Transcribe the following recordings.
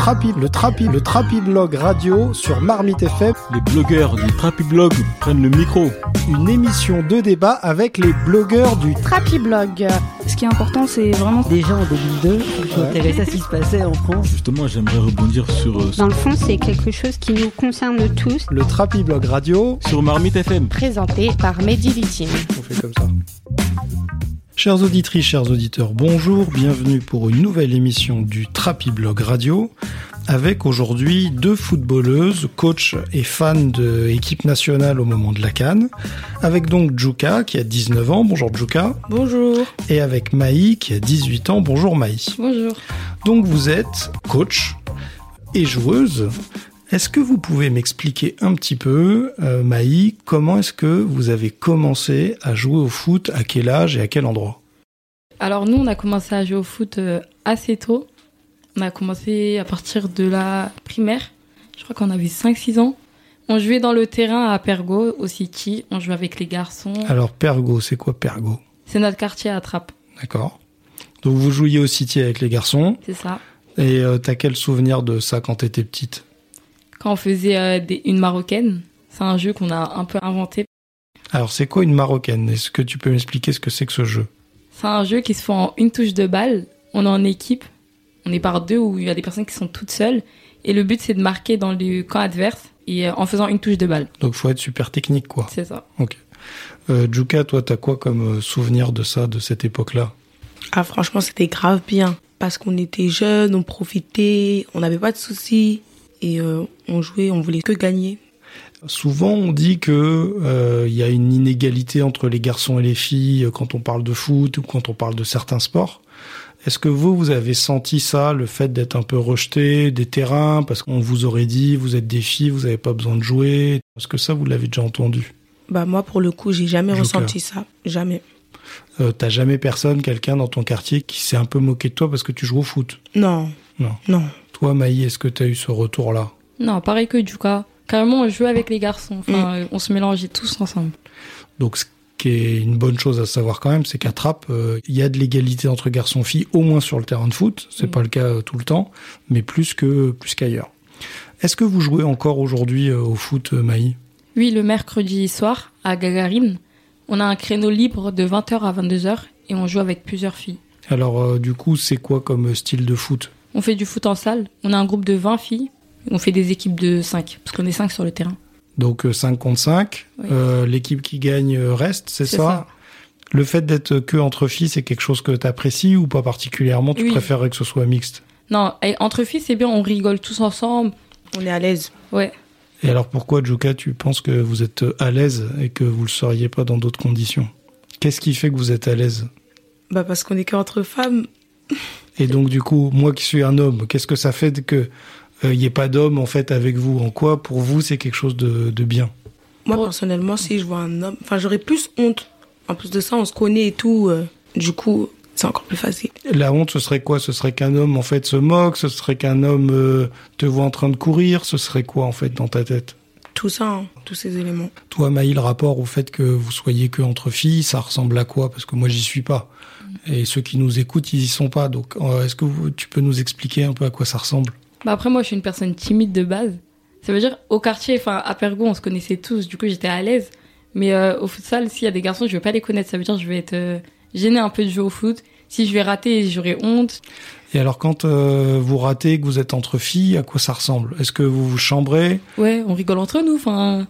le Trapiblog radio sur Marmite FM. Les blogueurs du Trapiblog prennent le micro. Une émission de débat avec les blogueurs du Trapiblog. Ce qui est important, c'est vraiment... Déjà en 2002, je m'intéressais à ce qui se passait en France. Justement, j'aimerais rebondir sur... Dans le fond, c'est quelque chose qui nous concerne tous. Le Trapiblog radio sur Marmite FM. Présenté par Mehdi Litine. On fait comme ça. Chères auditrices, chers auditeurs, bonjour, bienvenue pour une nouvelle émission du Trapiblog radio, avec aujourd'hui deux footballeuses, coach et fans de l'équipe nationale au moment de la CAN, avec donc Djouka qui a 19 ans, bonjour Djouka. Bonjour. Et avec Maï qui a 18 ans, bonjour Maï. Bonjour. Donc vous êtes coach et joueuse. Est-ce que vous pouvez m'expliquer un petit peu, Maï, comment est-ce que vous avez commencé à jouer au foot, à quel âge et à quel endroit ? Alors nous, on a commencé à jouer au foot assez tôt. On a commencé à partir de la primaire. Je crois qu'on avait 5-6 ans. On jouait dans le terrain à Pergo, au City. On jouait avec les garçons. Alors Pergo, c'est quoi Pergo ? C'est notre quartier à Trappes. D'accord. Donc vous jouiez au City avec les garçons. C'est ça. Et t'as quel souvenir de ça quand t'étais petite ? Quand on faisait une marocaine, c'est un jeu qu'on a un peu inventé. Alors c'est quoi une marocaine ? Est-ce que tu peux m'expliquer ce que c'est que ce jeu ? C'est un jeu qui se fait en une touche de balle. On est en équipe, on est par deux où il y a des personnes qui sont toutes seules. Et le but c'est de marquer dans le camp adverse et en faisant une touche de balle. Donc faut être super technique quoi. C'est ça. Ok. Djouka, toi t'as quoi comme souvenir de ça, de cette époque-là ? Ah franchement c'était grave bien. Parce qu'on était jeunes, on profitait, on n'avait pas de soucis. Et on jouait, on voulait que gagner. Souvent, on dit que y a une inégalité entre les garçons et les filles quand on parle de foot ou quand on parle de certains sports. Est-ce que vous avez senti ça, le fait d'être un peu rejeté des terrains, parce qu'on vous aurait dit, vous êtes des filles, vous n'avez pas besoin de jouer. Est-ce que ça, vous l'avez déjà entendu ? Bah moi, pour le coup, j'ai jamais ressenti ça. Jamais. T'as jamais quelqu'un dans ton quartier qui s'est un peu moqué de toi parce que tu joues au foot ? Non. Toi, Maï, est-ce que tu as eu ce retour-là ? Non, pareil que Djouka. Carrément, on jouait avec les garçons. Enfin, on se mélangeait tous ensemble. Donc, ce qui est une bonne chose à savoir quand même, c'est qu'à Trappes, il y a de l'égalité entre garçons et filles, au moins sur le terrain de foot. C'est pas le cas tout le temps, mais plus qu'ailleurs. Est-ce que vous jouez encore aujourd'hui au foot, Maï ? Oui, le mercredi soir, à Gagarine, on a un créneau libre de 20h à 22h et on joue avec plusieurs filles. Alors, du coup, c'est quoi comme style de foot ? On fait du foot en salle. On a un groupe de 20 filles. On fait des équipes de 5, parce qu'on est 5 sur le terrain. Donc 5 contre 5. Oui. L'équipe qui gagne reste, c'est ça ? Le fait d'être que entre filles, c'est quelque chose que tu apprécies ou pas particulièrement ? Tu préférerais que ce soit mixte ? Non, entre filles, c'est bien, on rigole tous ensemble. On est à l'aise. Ouais. Et alors pourquoi, Djouka, tu penses que vous êtes à l'aise et que vous le seriez pas dans d'autres conditions ? Qu'est-ce qui fait que vous êtes à l'aise ? Bah parce qu'on est qu'entre femmes. Et donc du coup, moi qui suis un homme, qu'est-ce que ça fait que y ait pas d'homme en fait avec vous ? En quoi pour vous c'est quelque chose de bien ? Moi personnellement, si je vois un homme, j'aurais plus honte. En plus de ça, on se connaît et tout. Du coup, c'est encore plus facile. La honte, ce serait quoi ? Ce serait qu'un homme en fait se moque ? Ce serait qu'un homme te voit en train de courir ? Ce serait quoi en fait dans ta tête ? Tout ça, tous ces éléments. Toi, Maï, le rapport au fait que vous soyez que entre filles, ça ressemble à quoi ? Parce que moi, j'y suis pas. Et ceux qui nous écoutent, ils y sont pas. Donc, est-ce que tu peux nous expliquer un peu à quoi ça ressemble ? Après, moi, je suis une personne timide de base. Ça veut dire, au quartier, à Pergo, on se connaissait tous. Du coup, j'étais à l'aise. Mais au futsal, s'il y a des garçons, je vais pas les connaître. Ça veut dire que je vais être gênée un peu de jouer au foot. Si je vais rater, j'aurai honte. Et alors, quand vous ratez, que vous êtes entre filles, à quoi ça ressemble ? Est-ce que vous vous chambrez ? Ouais, on rigole entre nous.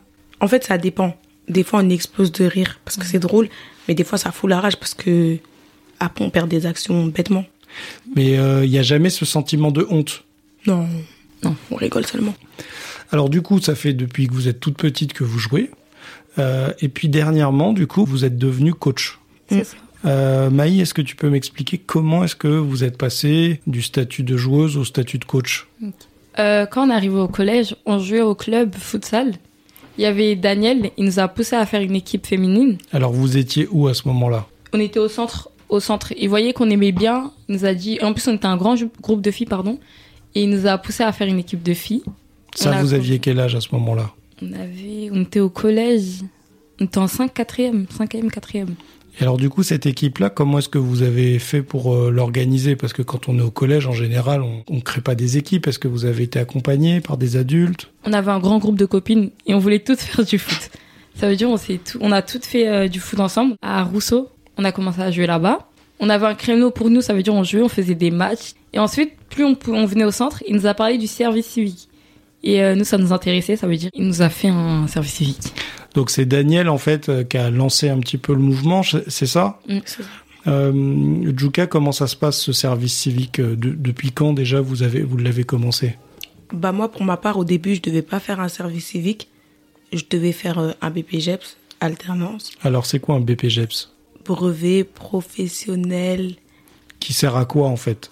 En fait, ça dépend. Des fois, on explose de rire parce que c'est drôle. Mais des fois, ça fout la rage parce que après, on perd des actions bêtement. Mais il n'y a jamais ce sentiment de honte ? Non, on rigole seulement. Alors du coup, ça fait depuis que vous êtes toute petite que vous jouez. Et puis dernièrement, du coup, vous êtes devenue coach. C'est ça. Maï, est-ce que tu peux m'expliquer comment est-ce que vous êtes passée du statut de joueuse au statut de coach ? Quand on est arrivé au collège, on jouait au club futsal. Il y avait Daniel, il nous a poussé à faire une équipe féminine. Alors vous étiez où à ce moment-là ? On était au centre. Il voyait qu'on aimait bien. Il nous a dit... En plus, on était un grand groupe de filles, Et il nous a poussé à faire une équipe de filles. Ça, vous aviez quel âge à ce moment-là ? On était au collège. On était en 5e, 4e. Et alors du coup, cette équipe-là, comment est-ce que vous avez fait pour l'organiser? Parce que quand on est au collège, en général, on crée pas des équipes. Est-ce que vous avez été accompagné par des adultes? On avait un grand groupe de copines et on voulait toutes faire du foot. Ça veut dire on a toutes fait du foot ensemble. À Rousseau, on a commencé à jouer là-bas. On avait un créneau pour nous, ça veut dire on jouait, on faisait des matchs. Et ensuite, plus on venait au centre, il nous a parlé du service civique. Et nous, ça nous intéressait, ça veut dire il nous a fait un service civique. Donc c'est Daniel, en fait, qui a lancé un petit peu le mouvement, c'est ça? C'est ça. Djouka, comment ça se passe, ce service civique? Depuis quand déjà vous l'avez commencé? Bah moi, pour ma part, au début, je devais pas faire un service civique. Je devais faire un BPGEPS, alternance. Alors c'est quoi un BPGEPS? Brevet professionnel. Qui sert à quoi, en fait?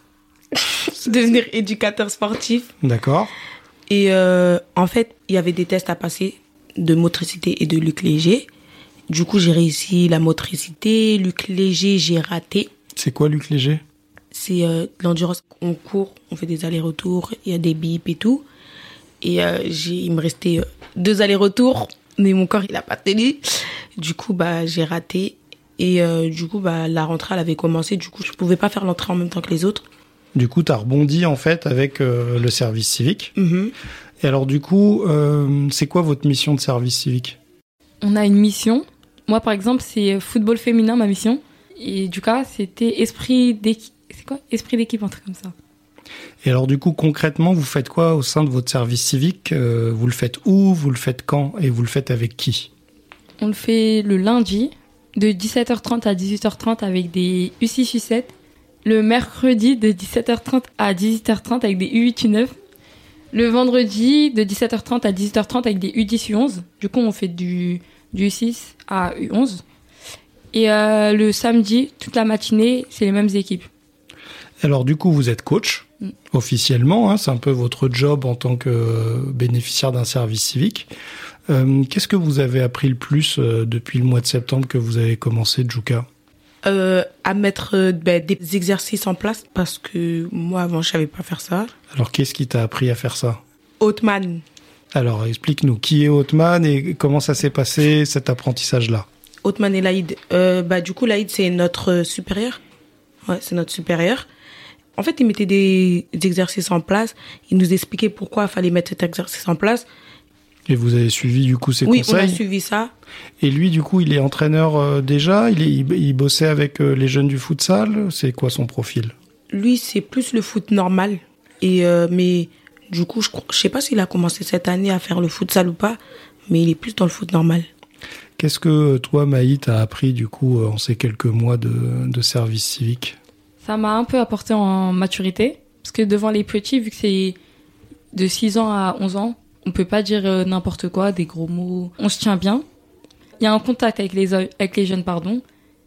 Devenir éducateur sportif. D'accord. Et en fait, il y avait des tests à passer de motricité et de luc léger. Du coup, j'ai réussi la motricité. Luc léger, j'ai raté. C'est quoi luc léger? C'est de l'endurance. On court, on fait des allers-retours, il y a des bips et tout. Et il me restait 2 allers-retours, mais mon corps, il a pas tenu. Du coup, bah, j'ai raté. Et du coup, bah, la rentrée, elle avait commencé. Du coup, je pouvais pas faire l'entrée en même temps que les autres. Du coup, tu as rebondi, en fait, avec le service civique. Mm-hmm. Et alors, du coup, c'est quoi votre mission de service civique? On a une mission. Moi, par exemple, c'est football féminin, ma mission. Et du coup, c'était esprit d'équipe. C'est quoi? Esprit d'équipe, un truc comme ça. Et alors, du coup, concrètement, vous faites quoi au sein de votre service civique? Vous le faites où? Vous le faites quand? Et vous le faites avec qui? On le fait le lundi, de 17h30 à 18h30 avec des U6, U7. Le mercredi, de 17h30 à 18h30 avec des U8, U9. Le vendredi, de 17h30 à 18h30 avec des U10, U11. Du coup, on fait du U6 à U11. Et le samedi, toute la matinée, c'est les mêmes équipes. Alors, du coup, vous êtes coach, officiellement. Hein, c'est un peu votre job en tant que bénéficiaire d'un service civique. Qu'est-ce que vous avez appris le plus depuis le mois de septembre que vous avez commencé, Djouka? À mettre des exercices en place, parce que moi, avant, je savais pas faire ça. Alors, qu'est-ce qui t'a appris à faire ça? Othman. Alors, explique-nous, qui est Othman et comment ça s'est passé, cet apprentissage-là? Othman et Laïd. Du coup, Laïd, c'est notre supérieur. Ouais, c'est notre supérieur. En fait, il mettait des exercices en place. Il nous expliquait pourquoi il fallait mettre cet exercice en place. Et vous avez suivi, du coup, ses conseils? Oui, on a suivi ça. Et lui, du coup, il est entraîneur déjà? Il bossait avec les jeunes du futsal? C'est quoi son profil? Lui, c'est plus le foot normal. Mais du coup, je sais pas s'il a commencé cette année à faire le futsal ou pas, mais il est plus dans le foot normal. Qu'est-ce que toi, Maï, t'as appris, du coup, en ces quelques mois de service civique? Ça m'a un peu apporté en maturité. Parce que devant les petits, vu que c'est de 6 ans à 11 ans, on peut pas dire n'importe quoi, des gros mots. On se tient bien. Il y a un contact avec les jeunes, pardon.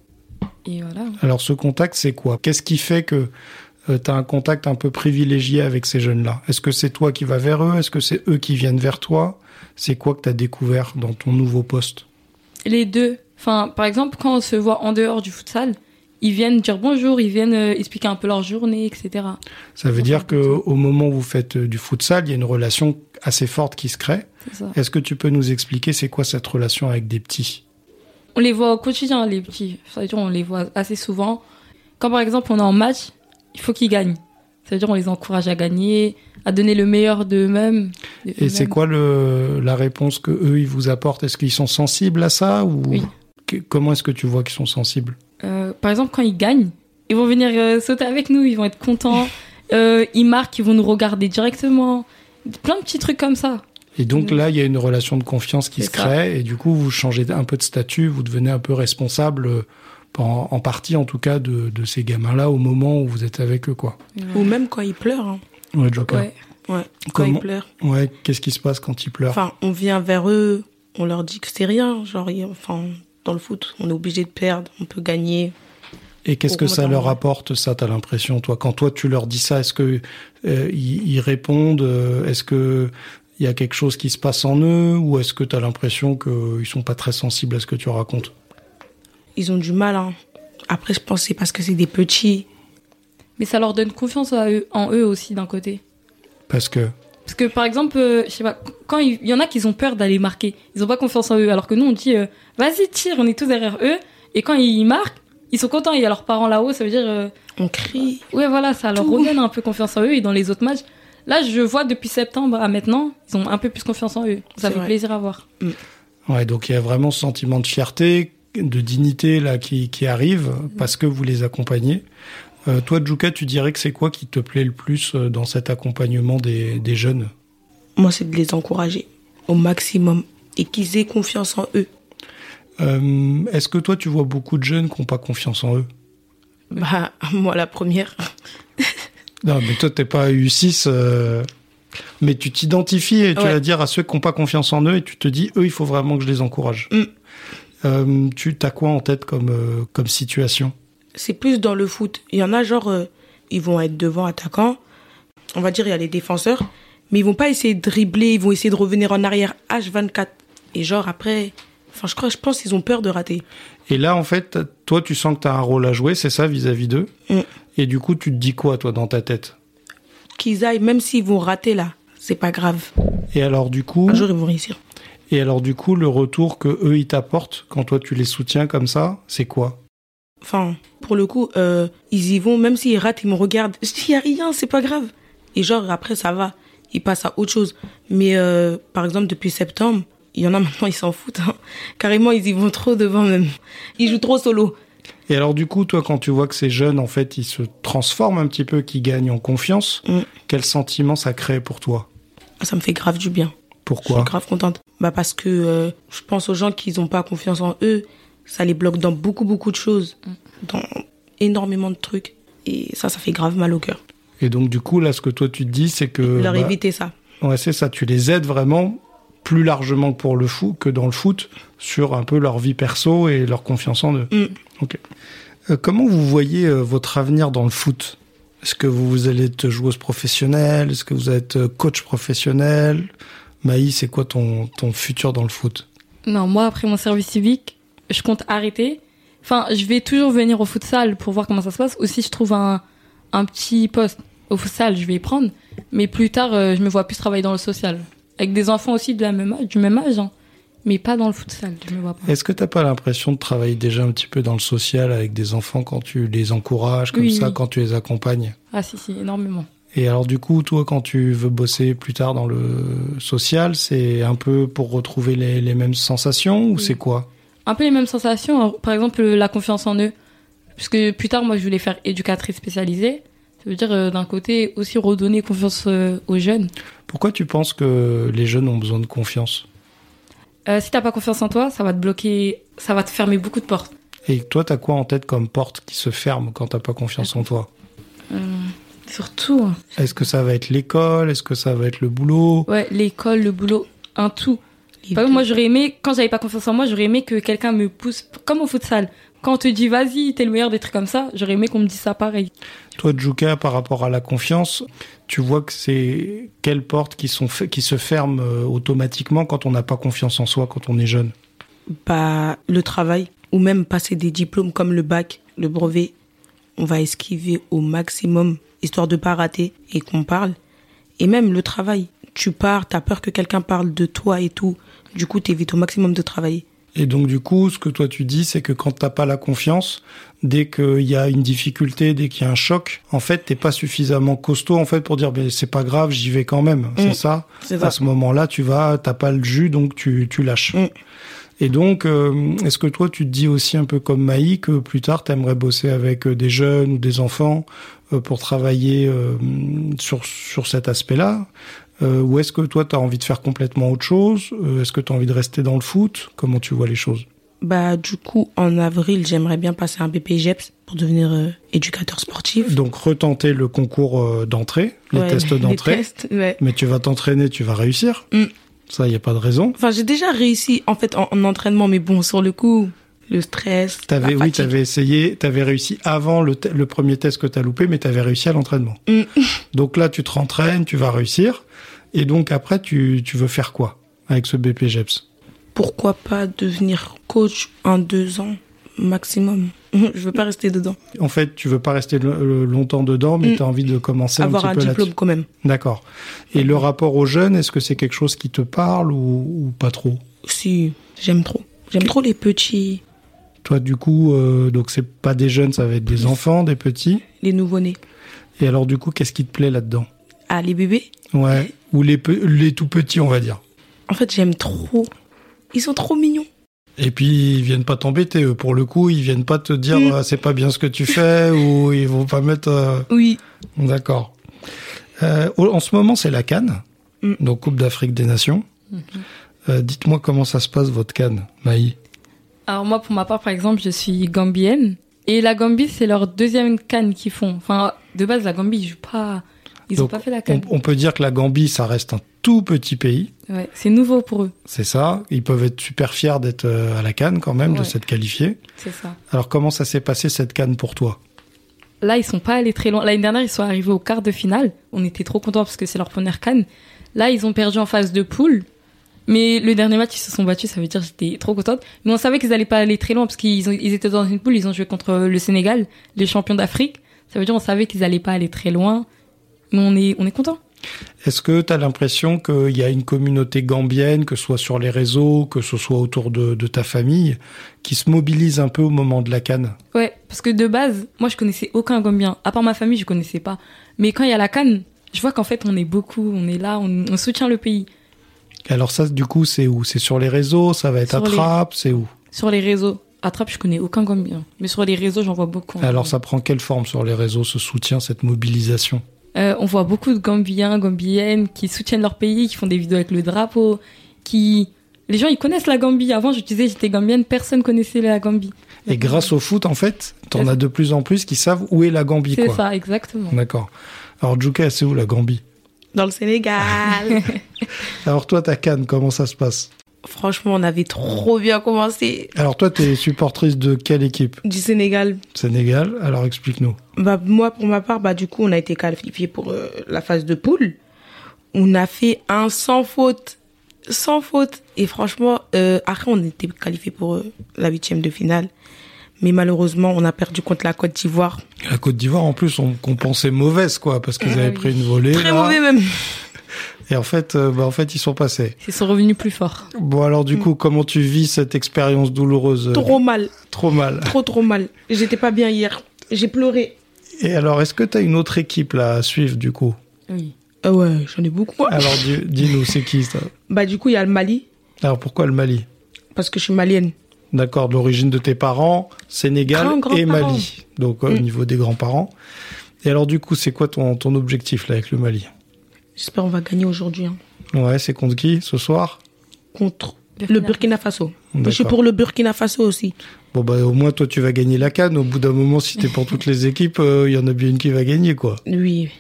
Et voilà. Alors, ce contact, c'est quoi? Qu'est-ce qui fait que tu as un contact un peu privilégié avec ces jeunes-là? Est-ce que c'est toi qui vas vers eux? Est-ce que c'est eux qui viennent vers toi? C'est quoi que tu as découvert dans ton nouveau poste? Les deux. Enfin, par exemple, quand on se voit en dehors du futsal, ils viennent dire bonjour, ils viennent expliquer un peu leur journée, etc. Ça veut dire qu'au moment où vous faites du futsal, il y a une relation assez forte qui se crée. C'est ça. Est-ce que tu peux nous expliquer c'est quoi cette relation avec des petits? On les voit au quotidien, les petits. Ça veut dire on les voit assez souvent. Quand par exemple on est en match, il faut qu'ils gagnent. Ça veut dire on les encourage à gagner, à donner le meilleur d'eux-mêmes. Et c'est quoi la réponse que eux ils vous apportent? Est-ce qu'ils sont sensibles à ça ou Oui. Comment est-ce que tu vois qu'ils sont sensibles? Par exemple, quand ils gagnent, ils vont venir sauter avec nous, ils vont être contents. Ils marquent, ils vont nous regarder directement. Plein de petits trucs comme ça. Et donc là, il y a une relation de confiance qui se crée. Et du coup, vous changez un peu de statut, vous devenez un peu responsable, en partie en tout cas, de ces gamins-là au moment où vous êtes avec eux, quoi. Ouais. Ou même quand ils pleurent. Hein. Ouais, Djouka. Ouais, quand ils pleurent. Ouais, qu'est-ce qui se passe quand ils pleurent? Enfin, on vient vers eux, on leur dit que c'est rien. Genre, dans le foot, on est obligé de perdre, on peut gagner. Et qu'est-ce que ça leur apporte, ça, t'as l'impression, toi? Quand toi, tu leur dis ça, est-ce que ils répondent? Est-ce que il y a quelque chose qui se passe en eux? Ou est-ce que t'as l'impression qu'ils sont pas très sensibles à ce que tu racontes? Ils ont du mal, hein. Après, je pense que c'est parce que c'est des petits. Mais ça leur donne confiance en eux aussi, d'un côté. Parce que, par exemple, je sais pas, quand il y en a qui ont peur d'aller marquer, ils ont pas confiance en eux. Alors que nous, on dit, vas-y, tire, on est tous derrière eux. Et quand ils marquent, ils sont contents. Il y a leurs parents là-haut, ça veut dire... On crie. Ouais, voilà, ça leur redonne un peu confiance en eux. Et dans les autres matchs, là, je vois depuis septembre à maintenant, ils ont un peu plus confiance en eux. Ça fait plaisir à voir. Ouais, donc il y a vraiment ce sentiment de fierté, de dignité là qui arrive parce que vous les accompagnez. Toi, Djouka, tu dirais que c'est quoi qui te plaît le plus dans cet accompagnement des jeunes ? Moi, c'est de les encourager au maximum et qu'ils aient confiance en eux. Est-ce que toi, tu vois beaucoup de jeunes qui n'ont pas confiance en eux ? Bah, moi, la première. Non, mais toi, t'es pas U6, mais tu t'identifies, et tu vas dire à ceux qui n'ont pas confiance en eux, et tu te dis, eux, il faut vraiment que je les encourage. Tu t'as quoi en tête comme situation ? C'est plus dans le foot. Il y en a, genre, ils vont être devant attaquants. On va dire, il y a les défenseurs, mais ils vont pas essayer de dribbler, ils vont essayer de revenir en arrière H24. Et genre, après, je pense qu'ils ont peur de rater. Et là, en fait, toi, tu sens que tu as un rôle à jouer, c'est ça, vis-à-vis d'eux. Et du coup, tu te dis quoi, toi, dans ta tête ? Qu'ils aillent, même s'ils vont rater, là, c'est pas grave. Et alors, du coup... Un jour, ils vont réussir. Et alors, du coup, le retour que eux ils t'apportent, quand toi, tu les soutiens comme ça, c'est quoi ? Enfin, pour le coup, ils y vont, même s'ils ratent, ils me regardent. Je dis, il n'y a rien, c'est pas grave. Et genre, après, ça va. Ils passent à autre chose. Mais, par exemple, depuis septembre, il y en a maintenant, ils s'en foutent. Hein. Carrément, ils y vont trop devant même. Ils jouent trop solo. Et alors du coup, toi, quand tu vois que ces jeunes, en fait, ils se transforment un petit peu, qu'ils gagnent en confiance, quel sentiment ça crée pour toi ? Ça me fait grave du bien. Pourquoi ? Je suis grave contente. Bah parce que je pense aux gens qui n'ont pas confiance en eux, ça les bloque dans beaucoup, beaucoup de choses. Dans énormément de trucs. Et ça fait grave mal au cœur. Et donc du coup, là, ce que toi, tu te dis, c'est que... Leur éviter ça. Ouais, c'est ça. Tu les aides vraiment... plus largement que pour le foot, que dans le foot, sur un peu leur vie perso et leur confiance en eux. Ok. Comment vous voyez votre avenir dans le foot ? Est-ce que vous allez être joueuse professionnelle ? Est-ce que vous allez être coach professionnel ? Maï, c'est quoi ton futur dans le foot ? Non, moi, après mon service civique, je compte arrêter. Enfin, je vais toujours venir au futsal pour voir comment ça se passe. Aussi, je trouve un petit poste au futsal, je vais y prendre. Mais plus tard, je me vois plus travailler dans le social. Avec des enfants aussi du même âge, hein. Mais pas dans le futsal, je me vois pas. Est-ce que t'as pas l'impression de travailler déjà un petit peu dans le social avec des enfants quand tu les encourages comme ça, quand tu les accompagnes ? Ah si, énormément. Et alors du coup, toi, quand tu veux bosser plus tard dans le social, c'est un peu pour retrouver les mêmes sensations ou c'est quoi ? Un peu les mêmes sensations, par exemple la confiance en eux. Parce que plus tard, moi, je voulais faire éducatrice spécialisée. Ça veut dire, d'un côté, aussi redonner confiance aux jeunes. Pourquoi tu penses que les jeunes ont besoin de confiance ? Si t'as pas confiance en toi, ça va te bloquer, ça va te fermer beaucoup de portes. Et toi, t'as quoi en tête comme porte qui se ferme quand t'as pas confiance en toi ? Surtout. Est-ce que ça va être l'école ? Est-ce que ça va être le boulot ? Ouais, l'école, le boulot, un tout. Par exemple, moi, j'aurais aimé, quand j'avais pas confiance en moi, j'aurais aimé que quelqu'un me pousse, comme au futsal. Quand on te dit, vas-y, t'es le meilleur, des trucs comme ça, j'aurais aimé qu'on me dise ça pareil. Toi, Djouka, par rapport à la confiance, tu vois que c'est quelles portes qui se ferment automatiquement quand on n'a pas confiance en soi, quand on est jeune ? Bah, le travail, ou même passer des diplômes comme le bac, le brevet, on va esquiver au maximum, histoire de pas rater et qu'on parle. Et même le travail, tu pars, t'as peur que quelqu'un parle de toi et tout, du coup, t'évites au maximum de travailler. Et donc, du coup, ce que toi tu dis, c'est que quand t'as pas la confiance, dès qu'il y a une difficulté, dès qu'il y a un choc, en fait, t'es pas suffisamment costaud, en fait, pour dire, mais c'est pas grave, j'y vais quand même. C'est ça? C'est ça. À ce moment-là, t'as pas le jus, donc tu lâches. Et donc, est-ce que toi, tu te dis aussi un peu comme Maï, que plus tard, t'aimerais bosser avec des jeunes ou des enfants pour travailler sur cet aspect-là? Ou est-ce que toi, tu as envie de faire complètement autre chose ? Est-ce que tu as envie de rester dans le foot ? Comment tu vois les choses ? Bah, du coup, en avril, j'aimerais bien passer un BPGEPS pour devenir éducateur sportif. Donc, retenter le concours d'entrée, les tests d'entrée. Les tests, ouais. Mais tu vas t'entraîner, tu vas réussir. Ça, il n'y a pas de raison. Enfin, j'ai déjà réussi, en fait, en entraînement, mais bon, sur le coup, le stress, t'avais essayé, t'avais réussi avant le premier test que t'as loupé, mais t'avais réussi à l'entraînement. Donc là, tu te rentraînes, tu vas réussir. Et donc après, tu veux faire quoi avec ce BPGEPS ? Pourquoi pas devenir coach 1-2 ans maximum ? Je veux pas rester dedans. En fait, tu veux pas rester longtemps dedans, mais t'as envie de commencer un petit peu là-dessus. Avoir un diplôme quand même. D'accord. Et le rapport aux jeunes, est-ce que c'est quelque chose qui te parle ou pas trop ? Si, j'aime trop. J'aime trop les petits. Toi, du coup, donc c'est pas des jeunes, ça va être des enfants, des petits. Les nouveau-nés. Et alors, du coup, qu'est-ce qui te plaît là-dedans? Ah, les bébés. Ouais. Ou les tout petits, on va dire. En fait, j'aime trop. Ils sont trop mignons. Et puis, ils viennent pas t'embêter, eux. Pour le coup, ils viennent pas te dire c'est pas bien ce que tu fais, ou ils vont pas mettre... Oui. D'accord. En ce moment, c'est la CAN, donc Coupe d'Afrique des Nations. Dites-moi comment ça se passe, votre CAN, Maï. Alors moi, pour ma part, par exemple, je suis gambienne. Et la Gambie, c'est leur deuxième CAN qu'ils font. Enfin, de base, la Gambie, ils ont pas fait la CAN. On peut dire que la Gambie, ça reste un tout petit pays. Ouais, c'est nouveau pour eux. C'est ça. Ils peuvent être super fiers d'être à la CAN quand même, de Ouais. s'être qualifiés. C'est ça. Alors, comment ça s'est passé, cette CAN, pour toi? Là, ils sont pas allés très loin. L'année dernière, ils sont arrivés au quart de finale. On était trop contents parce que c'est leur première CAN. Là, ils ont perdu en phase de poule. Mais le dernier match, ils se sont battus. Ça veut dire que j'étais trop contente. Mais on savait qu'ils allaient pas aller très loin parce ils étaient dans une poule. Ils ont joué contre le Sénégal, les champions d'Afrique. Ça veut dire on savait qu'ils allaient pas aller très loin. Mais on est contents. Est-ce que tu as l'impression qu'il y a une communauté gambienne, que ce soit sur les réseaux, que ce soit autour de ta famille, qui se mobilise un peu au moment de la CAN? Ouais, parce que de base, moi, je connaissais aucun Gambien. À part ma famille, je connaissais pas. Mais quand il y a la CAN, je vois qu'en fait, on est beaucoup. On est là, on soutient le pays. Alors ça, du coup, c'est où? C'est sur les réseaux? Ça va être Sur à les- Trappes? C'est où? Sur les réseaux. À Trappes, je connais aucun Gambien. Mais sur les réseaux, j'en vois beaucoup. Alors ça prend quelle forme sur les réseaux, ce soutien, cette mobilisation? On voit beaucoup de Gambiens, Gambiennes qui soutiennent leur pays, qui font des vidéos avec le drapeau, Les gens, ils connaissent la Gambie. Avant, je disais j'étais gambienne, personne connaissait la Gambie. Et grâce au foot, en fait, t'en as de plus en plus qui savent où est la Gambie, C'est quoi. ça, exactement. D'accord. Alors, Djouka, c'est où la Gambie? Dans le Sénégal. Alors, toi, ta CAN, comment ça se passe? Franchement, on avait trop bien commencé. Alors, toi, t'es supportrice de quelle équipe? Du Sénégal. Sénégal. Alors, explique-nous. Bah, moi, pour ma part, du coup, on a été qualifiés pour la phase de poule. On a fait un sans faute. Sans faute. Et franchement, après, on était qualifiés pour la 8e de finale. Mais malheureusement, on a perdu contre la Côte d'Ivoire. La Côte d'Ivoire, en plus, qu'on pensait mauvaise, quoi, parce qu'ils avaient pris une volée. Très là. mauvais même. Et en fait, ils sont passés. Ils sont revenus plus forts. Bon, alors, du coup, comment tu vis cette expérience douloureuse? Trop mal. Trop mal. Trop mal. J'étais pas bien hier. J'ai pleuré. Et alors, est-ce que t'as une autre équipe, là, à suivre, du coup? Oui. Ah ouais, j'en ai beaucoup. Alors, dis-nous, c'est qui, ça? Du coup, il y a le Mali. Alors, pourquoi le Mali? Parce que je suis malienne. D'accord, de l'origine de tes parents, Sénégal et Grands-parents. Mali. Donc, au niveau des grands-parents. Et alors, du coup, c'est quoi ton objectif, là, avec le Mali? J'espère qu'on va gagner aujourd'hui. Hein. Ouais, c'est contre qui, ce soir? Contre le Burkina Faso. Je suis D'accord. pour le Burkina Faso aussi. Bon, au moins, toi, tu vas gagner la CAN. Au bout d'un moment, si t'es pour toutes les équipes, il y en a bien une qui va gagner, quoi. Oui.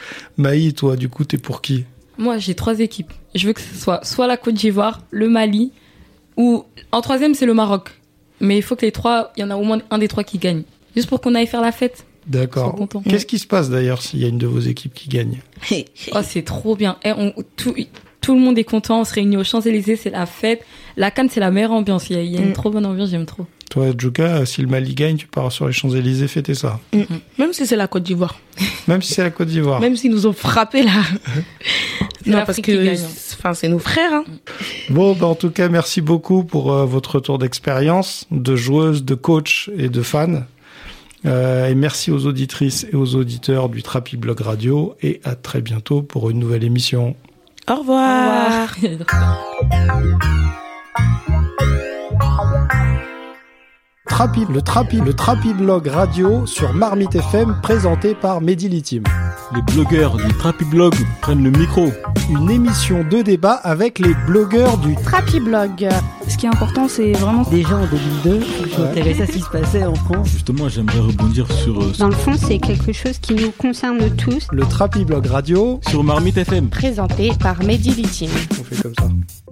Maï, toi, du coup, t'es pour qui? Moi, j'ai 3 équipes. Je veux que ce soit la Côte d'Ivoire, le Mali, ou en 3e, c'est le Maroc. Mais il faut que les 3, il y en a au moins un des 3 qui gagne. Juste pour qu'on aille faire la fête. D'accord. Ils sont contents. Qu'est-ce qui se passe, d'ailleurs, s'il y a une de vos équipes qui gagne? Oh, c'est trop bien. Tout le monde est content. On se réunit aux Champs-Élysées, c'est la fête. La CAN, c'est la meilleure ambiance. Il y a une trop bonne ambiance, j'aime trop. Toi, Djouka, si le Mali gagne, tu pars sur les Champs-Élysées fêter ça. Même si c'est la Côte d'Ivoire. Même si c'est la Côte d'Ivoire. Même s'ils nous ont frappés là. Non, parce l'Afrique qui que gagne. c'est nos frères. Hein. Bon, en tout cas, merci beaucoup pour votre retour d'expérience, de joueuse, de coach et de fan. Et merci aux auditrices et aux auditeurs du Trapi Blog Radio. Et à très bientôt pour une nouvelle émission. Au revoir. Au revoir. Le Trapi Blog Radio sur Marmite FM, présenté par Mehdi Litim. Les blogueurs du Trapi Blog prennent le micro. Une émission de débat avec les blogueurs du Trapi Blog. Ce qui est important, c'est vraiment déjà en 2002, je m'intéressais à ce qui se passait en France. Justement, j'aimerais rebondir Dans le fond, c'est quelque chose qui nous concerne tous. le Trapi Blog Radio. sur Marmite FM. Présenté par Mehdi Litim. On fait comme ça.